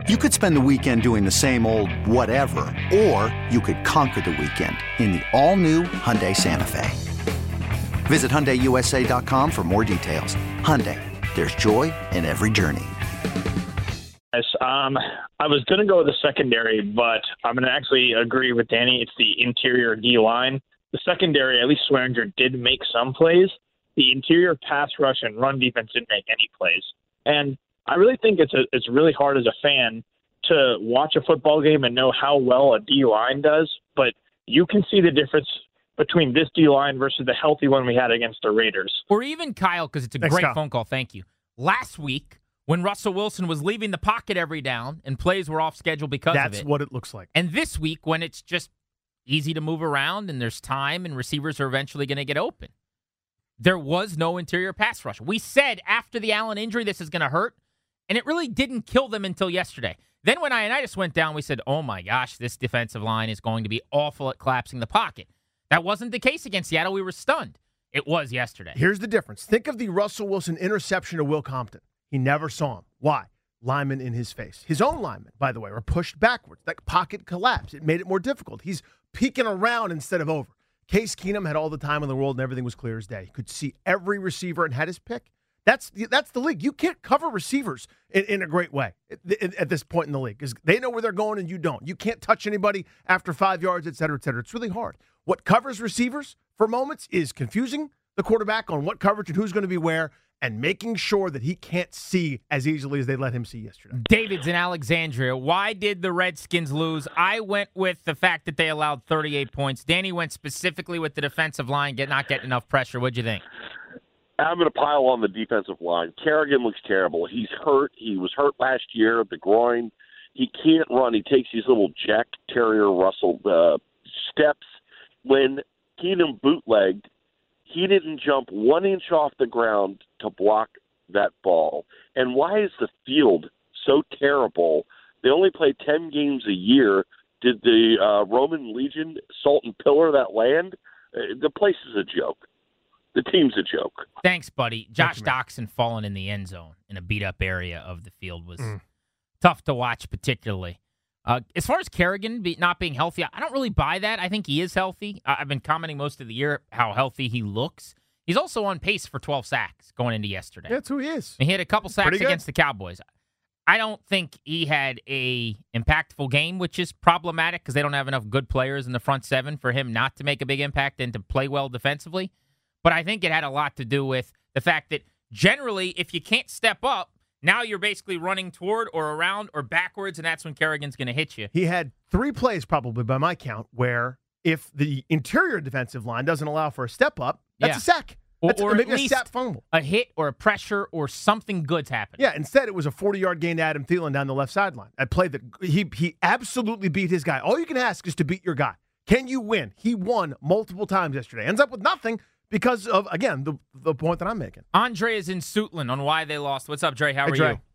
You could spend the weekend doing the same old whatever, or you could conquer the weekend in the all-new Hyundai Santa Fe. Visit HyundaiUSA.com for more details. Hyundai, there's joy in every journey. Yes, I was going to go with the secondary, but I'm going to actually agree with Danny. It's the interior D-line. The secondary, at least Swearinger did make some plays. The interior pass rush and run defense didn't make any plays. And I really think it's really hard as a fan to watch a football game and know how well a D-line does, but you can see the difference between this D-line versus the healthy one we had against the Raiders. Or even Kyle, because it's a great phone call. Thank you. Last week, when Russell Wilson was leaving the pocket every down and plays were off schedule because of it. That's what it looks like. And this week, when it's just easy to move around and there's time and receivers are eventually going to get open, there was no interior pass rush. We said after the Allen injury, this is going to hurt, and it really didn't kill them until yesterday. Then when Ioannidis went down, we said, oh my gosh, this defensive line is going to be awful at collapsing the pocket. That wasn't the case against Seattle. We were stunned. It was yesterday. Here's the difference. Think of the Russell Wilson interception to Will Compton. He never saw him. Why? Linemen in his face. His own linemen, by the way, were pushed backwards. That pocket collapsed. It made it more difficult. He's peeking around instead of over. Case Keenum had all the time in the world and everything was clear as day. He could see every receiver and had his pick. That's the league. You can't cover receivers in a great way at this point in the league because they know where they're going and you don't. You can't touch anybody after 5 yards, et cetera, et cetera. It's really hard. What covers receivers for moments is confusing the quarterback on what coverage and who's going to be where and making sure that he can't see as easily as they let him see yesterday. David's in Alexandria. Why did the Redskins lose? I went with the fact that they allowed 38 points. Danny went specifically with the defensive line not getting enough pressure. What'd you think? I'm going to pile on the defensive line. Kerrigan looks terrible. He's hurt. He was hurt last year at the groin. He can't run. He takes these little Jack Terrier Russell steps. When Keenum bootlegged, he didn't jump 1 inch off the ground to block that ball. And why is the field so terrible? They only play 10 games a year. Did the Roman Legion salt and pillar that land? The place is a joke. The team's a joke. Thanks, buddy. Josh Doxson falling in the end zone in a beat-up area of the field was tough to watch, particularly. As far as Kerrigan not being healthy, I don't really buy that. I think he is healthy. I've been commenting most of the year how healthy he looks. He's also on pace for 12 sacks going into yesterday. That's who he is. He had a couple sacks against the Cowboys. I don't think he had a impactful game, which is problematic because they don't have enough good players in the front seven for him not to make a big impact and to play well defensively. But I think it had a lot to do with the fact that generally, if you can't step up, now you're basically running toward or around or backwards, and that's when Kerrigan's going to hit you. He had 3 plays, probably by my count, where if the interior defensive line doesn't allow for a step up, that's a sack. Or maybe at least a sack fumble. A hit or a pressure or something good's happening. Yeah, instead it was a 40-yard gain to Adam Thielen down the left sideline. A play that he absolutely beat his guy. All you can ask is to beat your guy. Can you win? He won multiple times yesterday. Ends up with nothing. Because of, again, the point that I'm making. Andre is in Suitland on why they lost. What's up, Dre? How are you?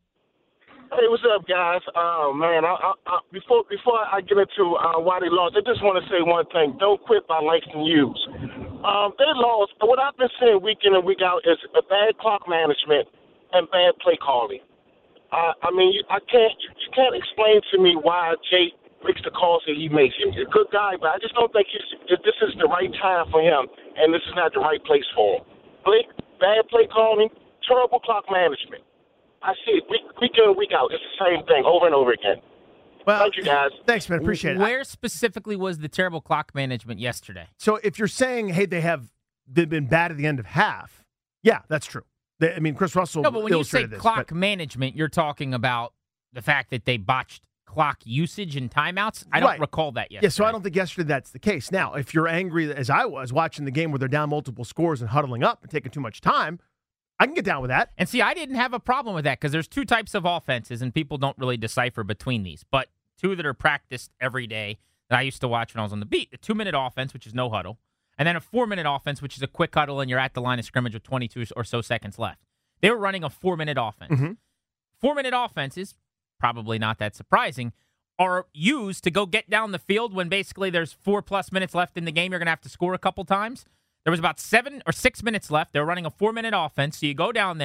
Hey, what's up, guys? Man, before I get into why they lost, I just want to say one thing. Don't quit by Langston Hughes. They lost. What I've been seeing week in and week out is a bad clock management and bad play calling. You can't explain to me why Jay makes the calls that he makes. He's a good guy, but I just don't think this is the right time for him, and this is not the right place for him. Bad play calling, terrible clock management. I see it week in and week out. It's the same thing over and over again. Well, thank you, guys. Thanks, man. Appreciate it. Where specifically was the terrible clock management yesterday? So if you're saying, hey, they've been bad at the end of half, yeah, that's true. Chris Russell No, but when you say this, clock management, you're talking about the fact that they botched clock usage and timeouts. I don't recall that yesterday. Yeah, so I don't think yesterday that's the case. Now, if you're angry as I was watching the game where they're down multiple scores and huddling up and taking too much time, I can get down with that. And see, I didn't have a problem with that because there's 2 types of offenses, and people don't really decipher between these. But 2 that are practiced every day that I used to watch when I was on the beat. The 2-minute offense, which is no huddle, and then a 4-minute offense, which is a quick huddle, and you're at the line of scrimmage with 22 or so seconds left. They were running a 4-minute offense. Mm-hmm. 4-minute offenses, probably not that surprising, are used to go get down the field when basically there's 4+ minutes left in the game. You're going to have to score a couple times. There was about 7 or 6 minutes left. They're running a 4-minute offense. So you go down there,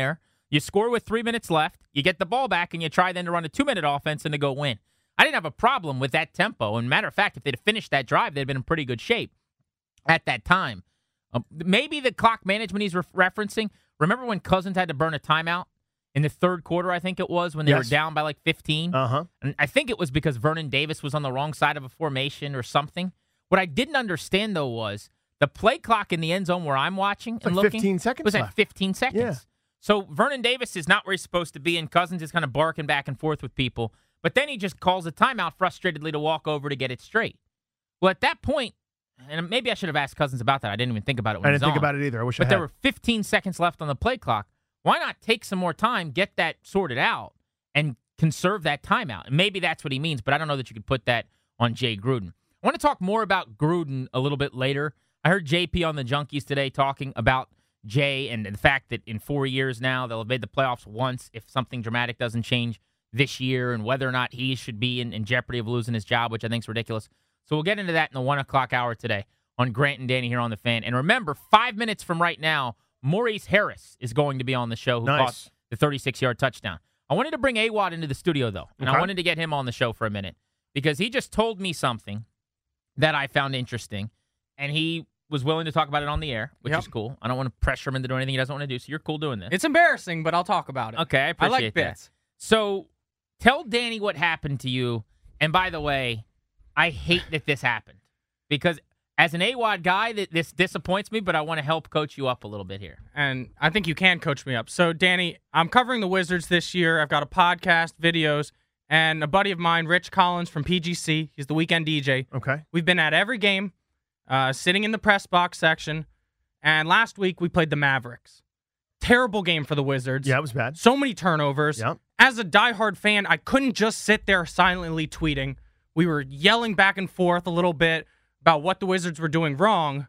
You score with 3 minutes left, you get the ball back, and you try then to run a 2-minute offense and to go win. I didn't have a problem with that tempo. And matter of fact, if they'd have finished that drive, they'd been in pretty good shape at that time. Maybe the clock management he's referencing. Remember when Cousins had to burn a timeout in the third quarter, I think it was, when they were down by like 15? Uh-huh. And I think it was because Vernon Davis was on the wrong side of a formation or something. What I didn't understand, though, was the play clock in the end zone where I'm watching and like looking 15 seconds was at left. 15 seconds. Yeah. So Vernon Davis is not where he's supposed to be, and Cousins is kind of barking back and forth with people. But then he just calls a timeout frustratedly to walk over to get it straight. Well, at that point, and maybe I should have asked Cousins about that. I didn't even think about it when I he was didn't think on. about it either. I wish I But had. there were 15 seconds left on the play clock. Why not take some more time, get that sorted out, and conserve that timeout? And maybe that's what he means, but I don't know that you could put that on Jay Gruden. I want to talk more about Gruden a little bit later. I heard JP on the Junkies today talking about Jay and the fact that in 4 years now, they'll have made the playoffs once if something dramatic doesn't change this year, and whether or not he should be in jeopardy of losing his job, which I think is ridiculous. So we'll get into that in the 1 o'clock hour today on Grant and Danny here on The Fan. And remember, 5 minutes from right now, Maurice Harris is going to be on the show, who caught the 36-yard touchdown. I wanted to bring AWOD into the studio, though, and I wanted to get him on the show for a minute because he just told me something that I found interesting, and he was willing to talk about it on the air, which is cool. I don't want to pressure him into doing anything he doesn't want to do, so you're cool doing this. It's embarrassing, but I'll talk about it. Okay, I appreciate I like bits. that. So tell Danny what happened to you. And by the way, I hate that this happened because as an AWOD guy, this disappoints me, but I want to help coach you up a little bit here. And I think you can coach me up. So, Danny, I'm covering the Wizards this year. I've got a podcast, videos, and a buddy of mine, Rich Collins from PGC. He's the weekend DJ. Okay. We've been at every game, sitting in the press box section. And last week, we played the Mavericks. Terrible game for the Wizards. Yeah, it was bad. So many turnovers. Yep. As a diehard fan, I couldn't just sit there silently tweeting. We were yelling back and forth a little bit about what the Wizards were doing wrong.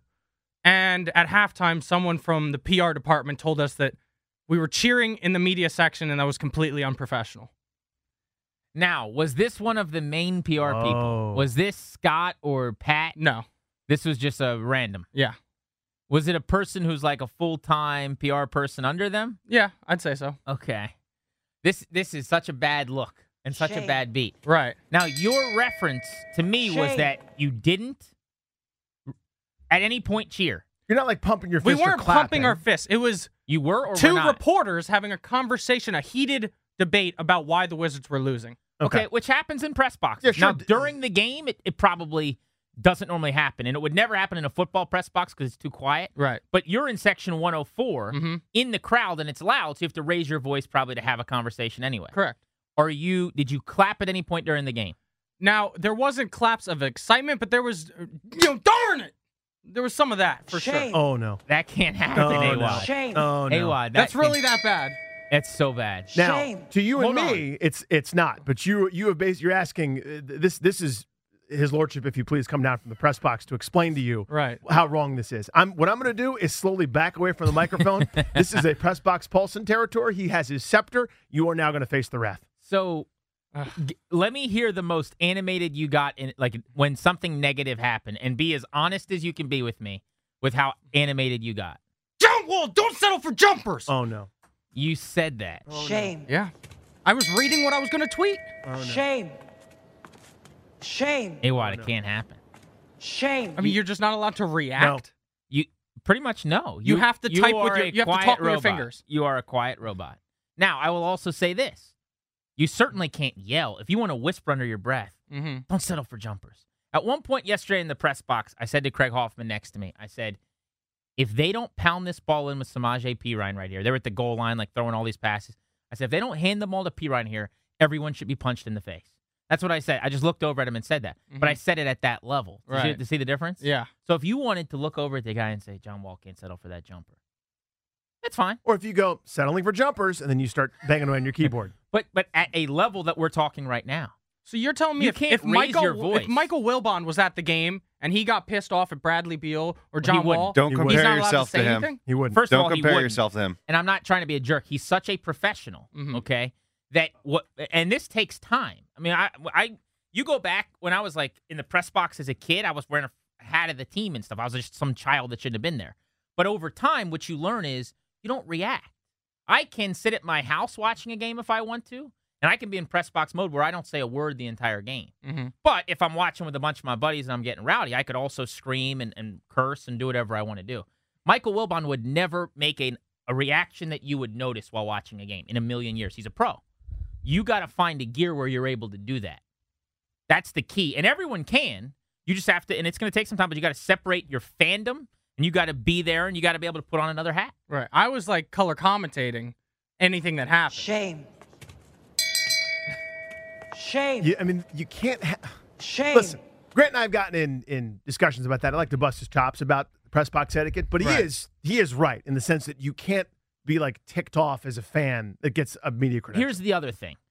And at halftime, someone from the PR department told us that we were cheering in the media section, and that was completely unprofessional. Now, was this one of the main PR people? Was this Scott or Pat? No. This was just a random. Yeah. Was it a person who's like a full-time PR person under them? Yeah, I'd say so. Okay. This is such a bad look and such a bad beat. Right. Now, your reference to me was that you didn't at any point cheer. You're not like pumping your fist. We weren't or clapping. pumping our fists. It was You were or two were not? reporters having a conversation, a heated debate about why the Wizards were losing. Okay, which happens in press boxes. Yeah, sure. Now, during the game, it probably doesn't normally happen, and it would never happen in a football press box because it's too quiet. Right. But you're in section 104 in the crowd, and it's loud, so you have to raise your voice probably to have a conversation anyway. Correct. Did you clap at any point during the game? Now, there wasn't claps of excitement, but there was, darn it! There was some of that, for sure. Oh, no. That can't happen, Oh, AWOD. no. Shame. Oh, no. AWOD, That's really that bad. That's so bad. Now, Shame. to you and Hold me, it's not. But you have you're asking this is his lordship, if you please, come down from the press box to explain to you how wrong this is. What I'm going to do is slowly back away from the microphone. This is a press box Paulson territory. He has his scepter. You are now going to face the wrath. So let me hear the most animated you got in, like when something negative happened, and be as honest as you can be with me with how animated you got. Don't settle for jumpers! Oh, no. You said that. Shame. Yeah. I was reading what I was going to tweet. Oh, no. Shame. Shame. AWOD, it can't happen. Shame. I mean, you're just not allowed to react. You pretty much no. You have to type with are your- a you have to quiet talk with your robot. fingers. You are a quiet robot. Now, I will also say this. You certainly can't yell. If you want to whisper under your breath, don't settle for jumpers. At one point yesterday in the press box, I said to Craig Hoffman next to me, I said, if they don't pound this ball in with Samaje Perine right here, they're at the goal line, like throwing all these passes. I said, if they don't hand the ball to Perine here, everyone should be punched in the face. That's what I said. I just looked over at him and said that. But I said it at that level. Right. To see the difference? Yeah. So if you wanted to look over at the guy and say, John Wall can't settle for that jumper, that's fine. Or if you go settling for jumpers and then you start banging away on your keyboard. But at a level that we're talking right now. So you're telling me You if can't raise your voice. if Michael Wilbon was at the game and he got pissed off at Bradley Beal or John wouldn't. Wall, Don't He compare he's not allowed yourself to, say to him. anything? He wouldn't. First of Don't all, he compare wouldn't. yourself to him. And I'm not trying to be a jerk. He's such a professional, okay, that and this takes time. I mean, you go back when I was like in the press box as a kid, I was wearing a hat of the team and stuff. I was just some child that shouldn't have been there. But over time, what you learn is you don't react. I can sit at my house watching a game if I want to, and I can be in press box mode where I don't say a word the entire game. Mm-hmm. But if I'm watching with a bunch of my buddies and I'm getting rowdy, I could also scream and curse and do whatever I want to do. Michael Wilbon would never make a reaction that you would notice while watching a game in a million years. He's a pro. You got to find a gear where you're able to do that. That's the key. And everyone can. You just have to, and it's going to take some time, but you got to separate your fandom, and you got to be there, and you got to be able to put on another hat. Right. I was like color commentating anything that happened. Shame. Shame. Yeah, I mean, you can't. Shame. Listen, Grant and I have gotten in discussions about that. I like to bust his chops about press box etiquette, but he is right in the sense that you can't be like ticked off as a fan that gets a media credential. Here's the other thing: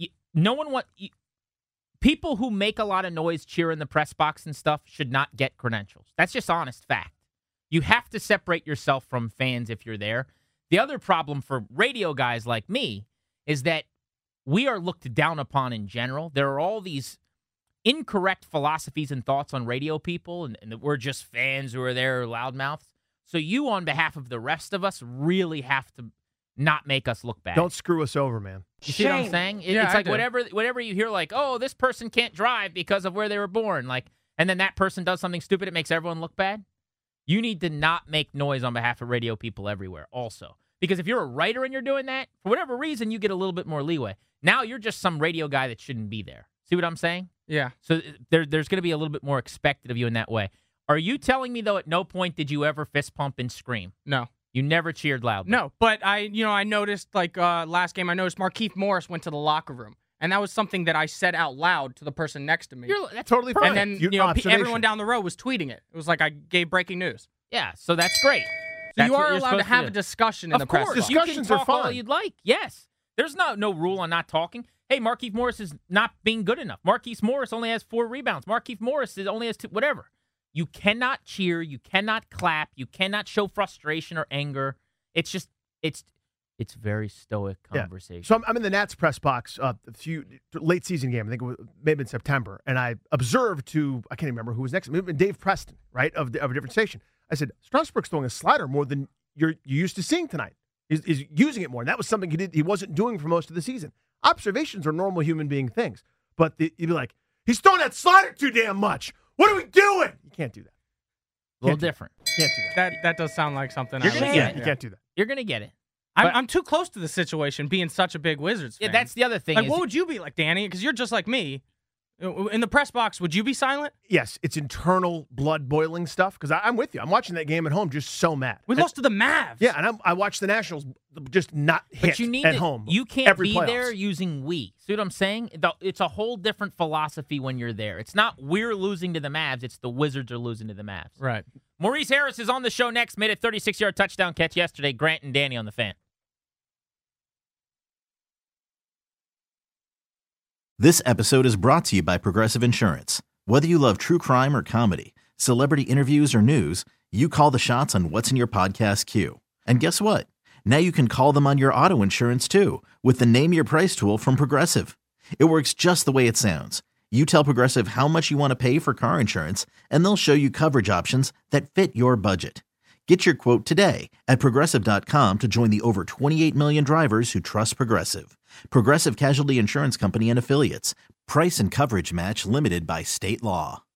people who make a lot of noise, cheer in the press box and stuff, should not get credentials. That's just honest fact. You have to separate yourself from fans if you're there. The other problem for radio guys like me is that we are looked down upon in general. There are all these incorrect philosophies and thoughts on radio people, and that we're just fans who are there, loudmouths. So you, on behalf of the rest of us, really have to not make us look bad. Don't screw us over, man. You see what I'm saying? Yeah, It's I like do. whatever you hear, like, oh, this person can't drive because of where they were born, like, and then that person does something stupid, it makes everyone look bad. You need to not make noise on behalf of radio people everywhere also. Because if you're a writer and you're doing that, for whatever reason, you get a little bit more leeway. Now you're just some radio guy that shouldn't be there. See what I'm saying? Yeah. So there's going to be a little bit more expected of you in that way. Are you telling me, though, at no point did you ever fist pump and scream? No. You never cheered loudly? No, but I noticed, like, last game, I noticed Markieff Morris went to the locker room. And that was something that I said out loud to the person next to me. That's Totally perfect. fine. And then, Your observation. everyone down the road was tweeting it. It was like I gave breaking news. Yeah, so that's great. So That's you what are you're allowed supposed to have do. a discussion in the Of press course, box. you can Discussions are talk all fine. you'd like. Yes. There's no rule on not talking. Hey, Markieff Morris is not being good enough. Markieff Morris only has 4 rebounds. Markieff Morris only has 2, whatever. You cannot cheer. You cannot clap. You cannot show frustration or anger. It's just, it's very stoic conversation. Yeah. So I'm in the Nats press box, a few late season game. I think it was maybe in September, and I observed I can't remember who was next. Maybe Dave Preston, right, of a different station. I said, Strasburg's throwing a slider more than you're used to seeing tonight. He's using it more. And that was something he wasn't doing for most of the season. Observations are normal human being things. But you'd be like, he's throwing that slider too damn much. What are we doing? You can't do that. a little different. Can't do that. That does sound like something You're I gonna would get say. it. You can't do that. You're going to get it. I'm too close to the situation being such a big Wizards fan. Yeah, that's the other thing. Like, is what would you be like, Danny? Because you're just like me. In the press box, would you be silent? Yes, it's internal blood boiling stuff because I'm with you. I'm watching that game at home just so mad. We lost to the Mavs. Yeah, and I watched the Nationals just not hit But you need at home. You can't every be playoffs. there using we. See what I'm saying? It's a whole different philosophy when you're there. It's not we're losing to the Mavs. It's the Wizards are losing to the Mavs. Right. Maurice Harris is on the show next. Made a 36-yard touchdown catch yesterday. Grant and Danny on the Fan. This episode is brought to you by Progressive Insurance. Whether you love true crime or comedy, celebrity interviews or news, you call the shots on what's in your podcast queue. And guess what? Now you can call them on your auto insurance too with the Name Your Price tool from Progressive. It works just the way it sounds. You tell Progressive how much you want to pay for car insurance, and they'll show you coverage options that fit your budget. Get your quote today at Progressive.com to join the over 28 million drivers who trust Progressive. Progressive Casualty Insurance Company and Affiliates. Price and coverage match limited by state law.